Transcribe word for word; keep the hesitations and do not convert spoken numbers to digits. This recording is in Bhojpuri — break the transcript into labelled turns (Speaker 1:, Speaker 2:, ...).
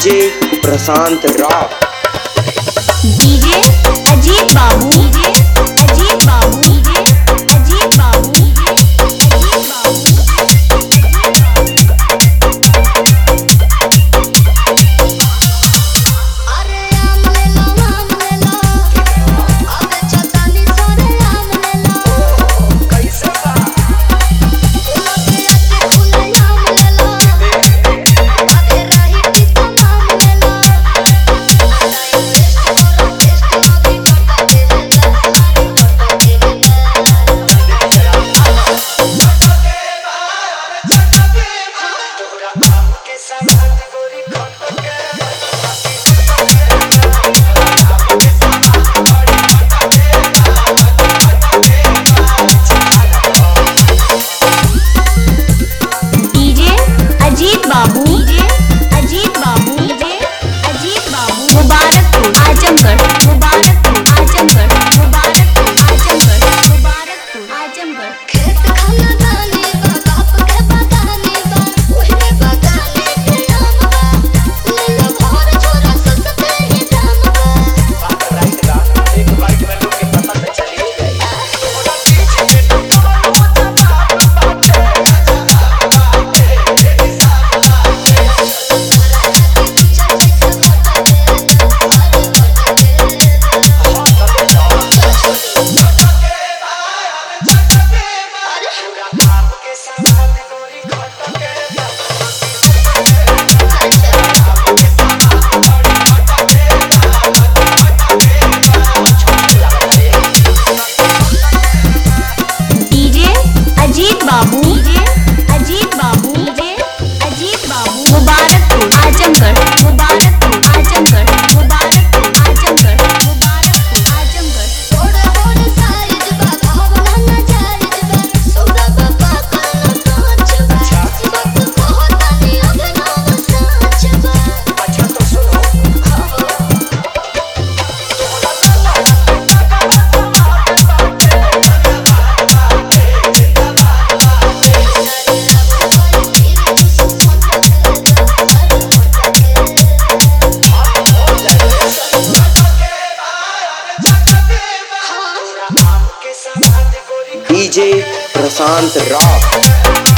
Speaker 1: DJ Prashant rock.
Speaker 2: DJ Ajit Babu, DJ Ajit Babu, DJ Ajit Babu, DJ Ajit बाबू। अरे आम ले लो, आम ले लो, अबे चतानी सोरे आम ले लो। कैसे बा? लगे अच्छे खुले आम ले लो, अबे रही की तो नाम ले लो। DJ Ajit Babu, DJ Ajit Babu, DJ Ajit बाबू। मुबारकपुर आजमगढ़, मुबारकपुर आजमगढ़, मुबारकपुर आजमगढ़, मुबारकपुर आजमगढ़। खेत खाना दानी बा, बाप के बगानी बा, ओहने बगाने के आम बा। ले लो भर छोरा सस्ते ही दाम बा। बात राइट बा, एक बाइक में लोग के पता पे चली गई। थोड़ा पीछे में तो कौन होता बाप बाटे, DJ Ajit Babu, DJ Ajit Babu, DJ Ajit बाबू। मुबारकपुर आजमगढ़, मुबारकपुर आजमगढ़, मुबारकपुर आजमगढ़, मुबारकपुर आजमगढ़। थोड़ा थोड़ा साइज बा, भावना ना जायज बा, सौदा बाबा काना कांच बा। वक्त कहता नहीं अभिनव साँच बा। अच्छा तो सुनो,
Speaker 1: डीजे प्रशांत रॉक।